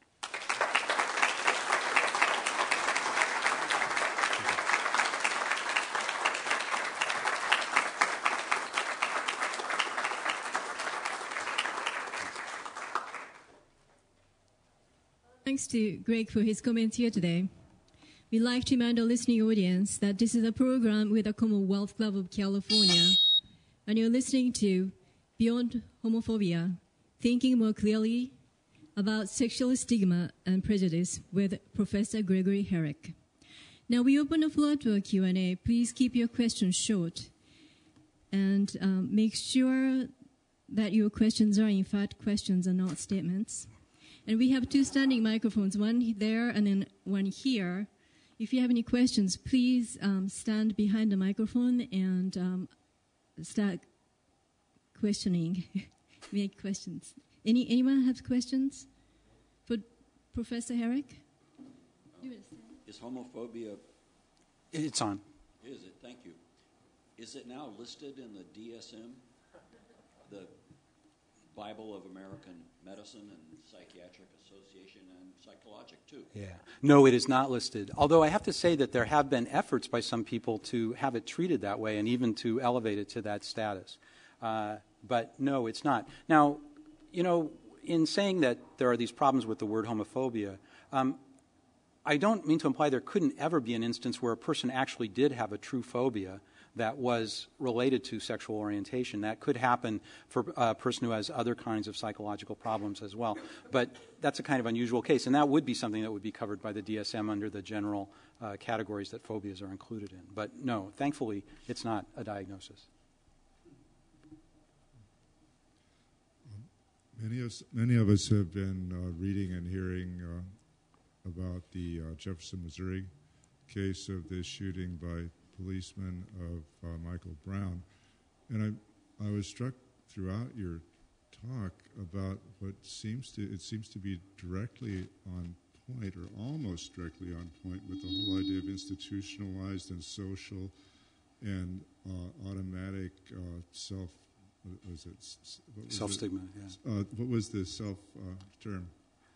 Thanks to Greg for his comments here today. We'd like to remind our listening audience that this is a program with the Commonwealth Club of California, and you're listening to Beyond Homophobia, Thinking More Clearly About Sexual Stigma and Prejudice with Professor Gregory Herrick. Now we open the floor to a Q and A. Please keep your questions short and um, make sure that your questions are in fact questions and not statements. And we have two standing microphones, one there and then one here. If you have any questions, please um, stand behind the microphone and um, start questioning, make questions. Any Anyone have questions for Professor Herrick? Is homophobia... It's on. Is it? Thank you. Is it now listed in the D S M, the Bible of American Medicine and Psychiatric Association and Psychologic, too? Yeah. No, it is not listed. Although I have to say that there have been efforts by some people to have it treated that way and even to elevate it to that status. Uh, but no, it's not. Now, you know, in saying that there are these problems with the word homophobia, um, I don't mean to imply there couldn't ever be an instance where a person actually did have a true phobia that was related to sexual orientation. That could happen for a person who has other kinds of psychological problems as well. But that's a kind of unusual case, and that would be something that would be covered by the D S M under the general uh, categories that phobias are included in. But no, thankfully, it's not a diagnosis. Many of, many of us have been uh, reading and hearing uh, about the uh, Jefferson, Missouri case of this shooting by policeman of uh, Michael Brown. And I, I was struck throughout your talk about what seems to, it seems to be directly on point or almost directly on point with the whole idea of institutionalized and social and uh, automatic uh, self, what was it? What was Self-stigma, it? yeah. Uh, what was the self uh, term?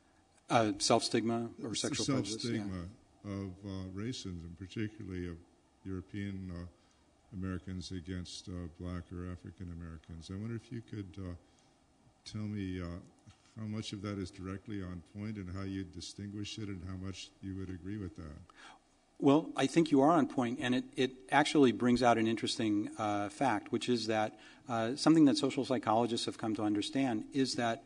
Uh, self-stigma or sexual prejudice? Self-stigma yeah. of uh, racism, particularly of European uh, Americans against uh, black or African Americans. I wonder if you could uh, tell me uh, how much of that is directly on point and how you distinguish it and how much you would agree with that. Well, I think you are on point, and it, it actually brings out an interesting uh, fact, which is that uh, something that social psychologists have come to understand is that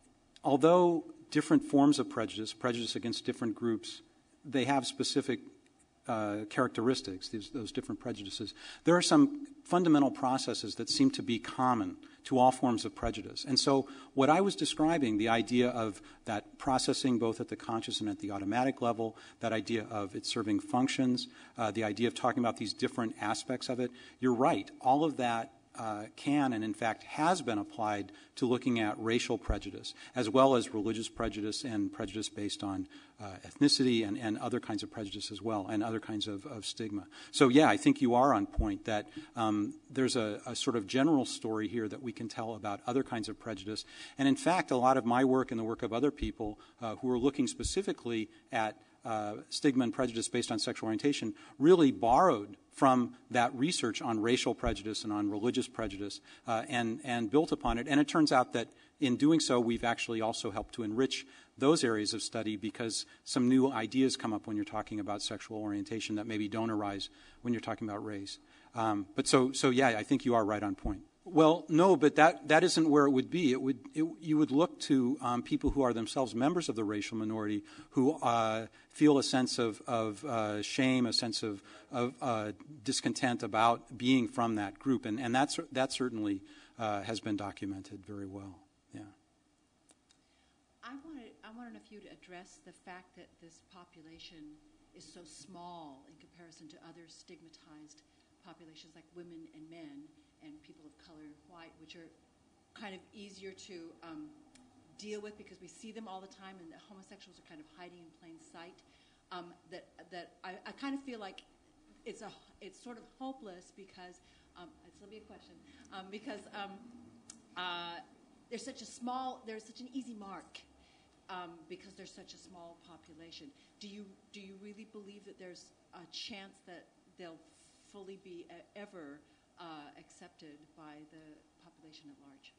although different forms of prejudice, prejudice against different groups, they have specific Uh, characteristics, these, those different prejudices, there are some fundamental processes that seem to be common to all forms of prejudice. And so what I was describing, the idea of that processing both at the conscious and at the automatic level, that idea of it serving functions, uh, the idea of talking about these different aspects of it, you're right. All of that Uh, can and in fact has been applied to looking at racial prejudice as well as religious prejudice and prejudice based on uh, ethnicity and, and other kinds of prejudice as well and other kinds of, of stigma. So yeah, I think you are on point that um, there's a, a sort of general story here that we can tell about other kinds of prejudice. And in fact, a lot of my work and the work of other people uh, who are looking specifically at Uh, stigma and prejudice based on sexual orientation really borrowed from that research on racial prejudice and on religious prejudice uh, and, and built upon it. And it turns out that in doing so, we've actually also helped to enrich those areas of study because some new ideas come up when you're talking about sexual orientation that maybe don't arise when you're talking about race. Um, but so, so, yeah, I think you are right on point. Well, no, but that, that isn't where it would be. It would it, you would look to um, people who are themselves members of the racial minority who uh, feel a sense of, of uh, shame, a sense of, of uh, discontent about being from that group, and, and that's, that certainly uh, has been documented very well. Yeah. I wanted, I want to know if you'd address the fact that this population is so small in comparison to other stigmatized populations like women and men and people of color and white, which are kind of easier to um, deal with because we see them all the time, and the homosexuals are kind of hiding in plain sight. Um, that that I, I kind of feel like it's a it's sort of hopeless because um, it's let me a question um, because um, uh, there's such a small there's such an easy mark um, because there's such a small population. Do you do you really believe that there's a chance that they'll fully be uh, ever Uh, accepted by the population at large?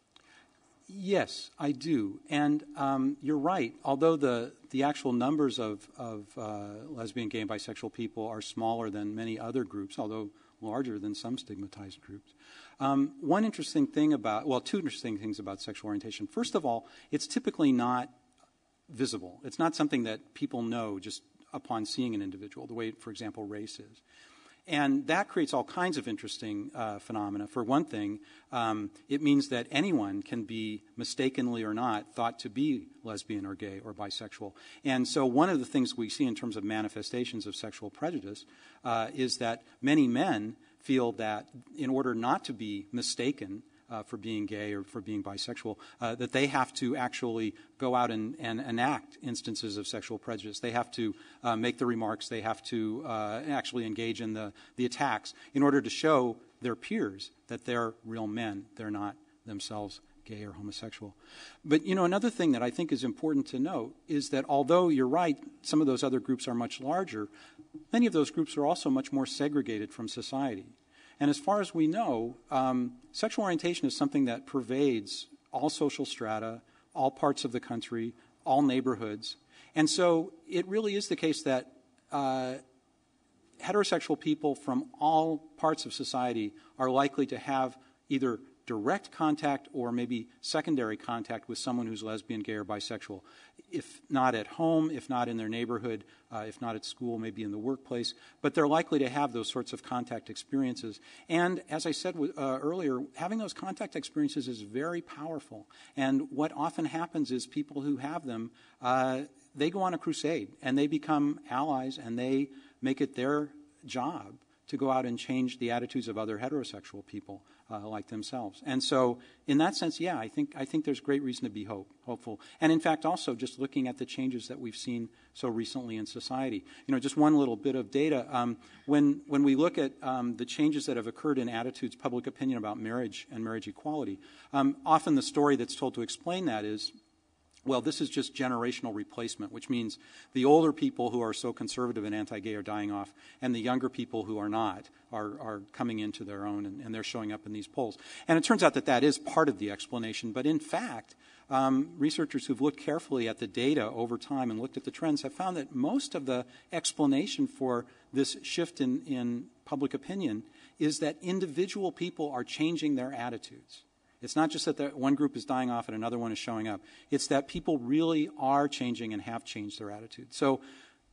Yes, I do. And um, you're right. Although the, the actual numbers of, of uh, lesbian, gay, and bisexual people are smaller than many other groups, although larger than some stigmatized groups. Um, one interesting thing about, well, two interesting things about sexual orientation. First of all, it's typically not visible. It's not something that people know just upon seeing an individual, the way, for example, race is. And that creates all kinds of interesting uh, phenomena. For one thing, um, it means that anyone can be, mistakenly or not, thought to be lesbian or gay or bisexual. And so one of the things we see in terms of manifestations of sexual prejudice uh, is that many men feel that in order not to be mistaken Uh, for being gay or for being bisexual, uh, that they have to actually go out and, and enact instances of sexual prejudice. They have to uh, make the remarks. They have to uh, actually engage in the, the attacks in order to show their peers that they're real men. They're not themselves gay or homosexual. But, you know, another thing that I think is important to note is that although you're right, some of those other groups are much larger, many of those groups are also much more segregated from society. And as far as we know, um, sexual orientation is something that pervades all social strata, all parts of the country, all neighborhoods. And so it really is the case that uh, heterosexual people from all parts of society are likely to have either direct contact or maybe secondary contact with someone who's lesbian, gay, or bisexual, if not at home, if not in their neighborhood, uh, if not at school, maybe in the workplace. But they're likely to have those sorts of contact experiences. And as I said uh, earlier, having those contact experiences is very powerful. And what often happens is people who have them, uh, they go on a crusade, and they become allies, and they make it their job to go out and change the attitudes of other heterosexual people uh, like themselves. And so in that sense, yeah, I think I think there's great reason to be hope, hopeful. And in fact, also just looking at the changes that we've seen so recently in society. You know, just one little bit of data. Um, when, when we look at um, the changes that have occurred in attitudes, public opinion about marriage and marriage equality, um, often the story that's told to explain that is, well, this is just generational replacement, which means the older people who are so conservative and anti-gay are dying off, and the younger people who are not are, are coming into their own, and, and they're showing up in these polls. And it turns out that that is part of the explanation. But in fact, um, researchers who've looked carefully at the data over time and looked at the trends have found that most of the explanation for this shift in, in public opinion is that individual people are changing their attitudes. It's not just that the one group is dying off and another one is showing up. It's that people really are changing and have changed their attitude. So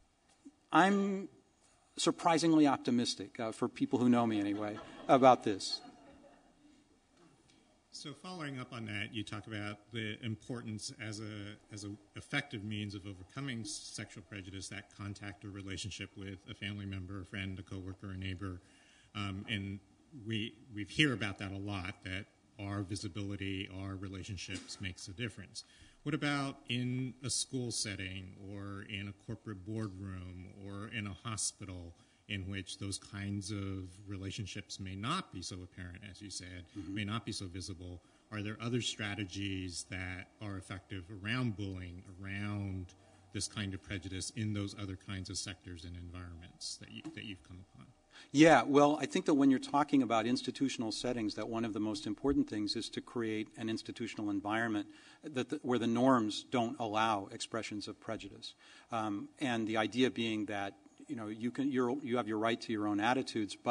I'm surprisingly optimistic, uh, for people who know me anyway, about this. So following up on that, you talk about the importance as a as an effective means of overcoming sexual prejudice, that contact or relationship with a family member, a friend, a coworker, a neighbor. Um, and we we hear about that a lot, that our visibility, our relationships makes a difference. What about in a school setting or in a corporate boardroom or in a hospital in which those kinds of relationships may not be so apparent, as you said, mm-hmm. may not be so visible? Are there other strategies that are effective around bullying, around this kind of prejudice in those other kinds of sectors and environments that, you, that you've come upon? Yeah, well, I think that when you're talking about institutional settings, that one of the most important things is to create an institutional environment that the, where the norms don't allow expressions of prejudice. Um, and the idea being that, you know, you can you're, you have your right to your own attitudes, but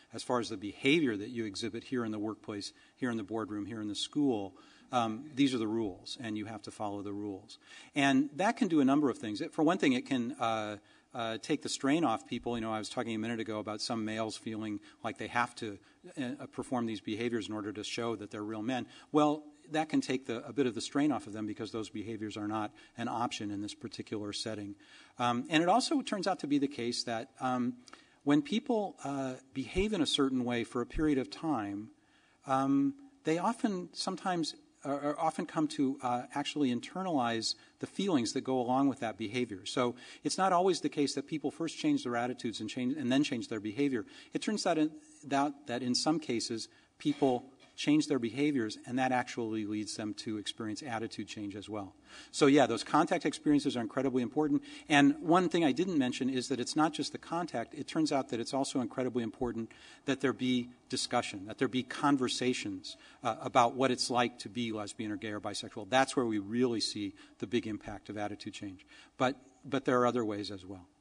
as far as the behavior that you exhibit here in the workplace, here in the boardroom, here in the school, um, these are the rules, and you have to follow the rules. And that can do a number of things. It, for one thing, it can uh, uh, take the strain off people. You know, I was talking a minute ago about some males feeling like they have to uh, perform these behaviors in order to show that they're real men. Well, that can take the, a bit of the strain off of them because those behaviors are not an option in this particular setting. Um, and it also turns out to be the case that um, when people uh, behave in a certain way for a period of time, um, they often sometimes or, or often come to uh, actually internalize the feelings that go along with that behavior. So it's not always the case that people first change their attitudes and change and then change their behavior. It turns out in, that, that in some cases people change their behaviors, and that actually leads them to experience attitude change as well. So yeah, those contact experiences are incredibly important. And one thing I didn't mention is that it's not just the contact. It turns out that it's also incredibly important that there be discussion, that there be conversations uh, about what it's like to be lesbian or gay or bisexual. That's where we really see the big impact of attitude change. But but there are other ways as well.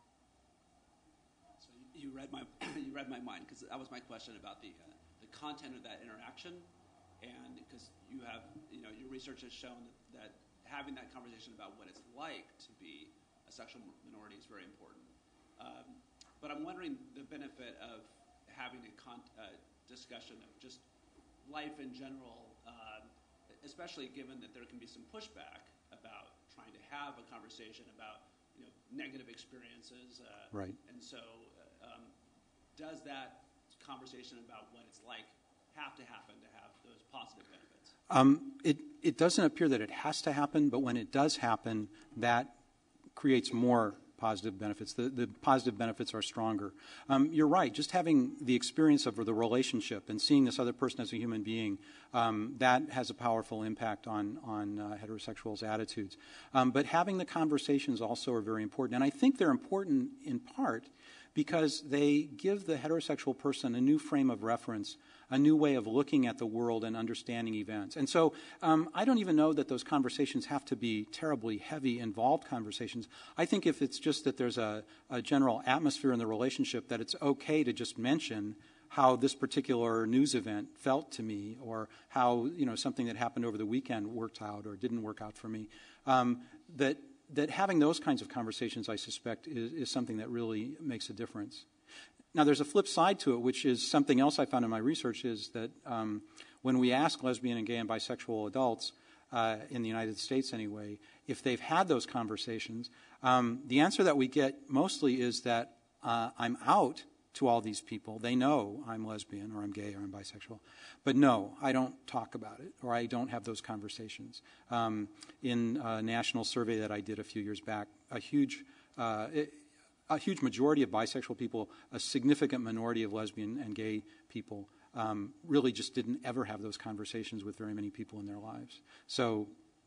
So you read my you read my mind, because that was my question about the uh, the content of that interaction, and because you have, you know, your research has shown that, that having that conversation about what it's like to be a sexual minority is very important. Um, but I'm wondering the benefit of having a con- uh, discussion of just life in general, uh, especially given that there can be some pushback about trying to have a conversation about, you know, negative experiences. Uh, right. And so, uh, um, does that conversation about what it's like have to happen to have those positive benefits? Um, it, it doesn't appear that it has to happen, but when it does happen, that creates more positive benefits. The, the positive benefits are stronger. Um, you're right. Just having the experience of the relationship and seeing this other person as a human being, um, that has a powerful impact on, on uh, heterosexuals' attitudes. Um, but having the conversations also are very important. And I think they're important in part because they give the heterosexual person a new frame of reference, a new way of looking at the world and understanding events. And so um, I don't even know that those conversations have to be terribly heavy, involved conversations. I think if it's just that there's a, a general atmosphere in the relationship, that it's okay to just mention how this particular news event felt to me, or how, you know, something that happened over the weekend worked out or didn't work out for me, um, that that having those kinds of conversations, I suspect, is, is something that really makes a difference. Now, there's a flip side to it, which is something else I found in my research, is that um, when we ask lesbian and gay and bisexual adults, uh, in the United States anyway, if they've had those conversations, um, the answer that we get mostly is that uh, I'm out to all these people. They know I'm lesbian or I'm gay or I'm bisexual. But no, I don't talk about it, or I don't have those conversations. Um, in a national survey that I did a few years back, a huge uh, it, a huge majority of bisexual people, a significant minority of lesbian and gay people, um, really just didn't ever have those conversations with very many people in their lives. So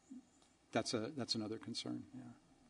that's a that's another concern. Yeah.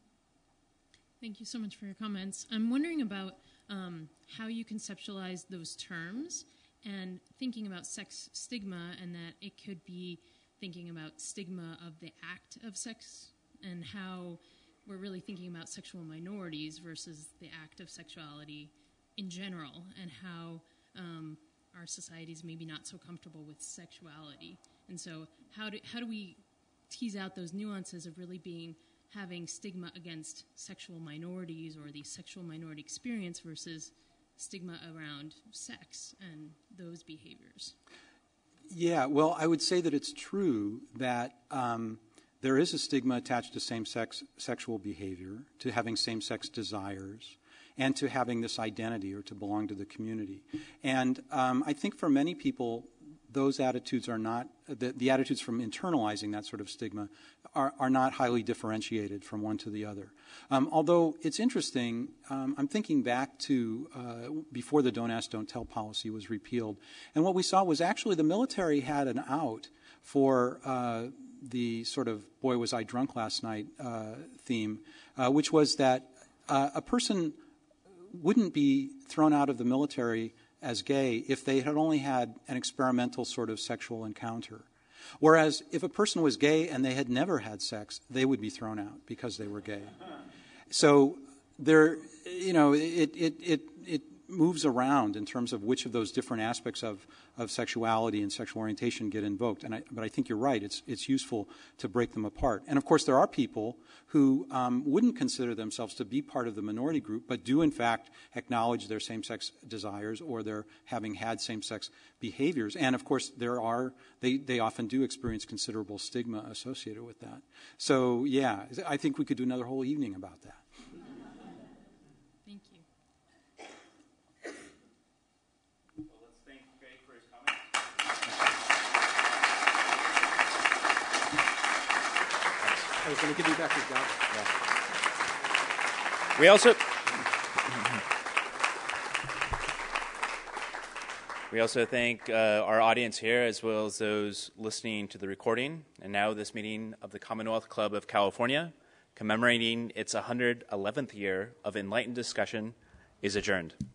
Thank you so much for your comments. I'm wondering about um, how you conceptualize those terms and thinking about sex stigma, and that it could be thinking about stigma of the act of sex, and how we're really thinking about sexual minorities versus the act of sexuality in general, and how um, our society is maybe not so comfortable with sexuality. And so how do, how do we tease out those nuances of really being having stigma against sexual minorities or the sexual minority experience versus stigma around sex and those behaviors? Yeah, well, I would say that it's true that um, there is a stigma attached to same-sex sexual behavior, to having same-sex desires, and to having this identity or to belong to the community. And um, I think for many people, those attitudes are not, the, the attitudes from internalizing that sort of stigma are, are not highly differentiated from one to the other. Um, although it's interesting, um, I'm thinking back to uh, before the Don't Ask, Don't Tell policy was repealed, and what we saw was actually the military had an out for uh, the sort of boy was I drunk last night uh, theme, uh, which was that uh, a person wouldn't be thrown out of the military as gay if they had only had an experimental sort of sexual encounter. Whereas if a person was gay and they had never had sex, they would be thrown out because they were gay. So there, you know, it, it, it, it moves around in terms of which of those different aspects of, of sexuality and sexual orientation get invoked. And I, but I think you're right. It's, it's useful to break them apart. And, of course, there are people who um, wouldn't consider themselves to be part of the minority group, but do, in fact, acknowledge their same-sex desires or their having had same-sex behaviors. And, of course, there are they, they often do experience considerable stigma associated with that. So, yeah, I think we could do another whole evening about that. Thank you. Well, let's thank Greg for his comments. I was going to give you back your gavel. Yeah. We also we also thank uh, our audience here as well as those listening to the recording. And now this meeting of the Commonwealth Club of California, commemorating its one hundred eleventh year of enlightened discussion, is adjourned.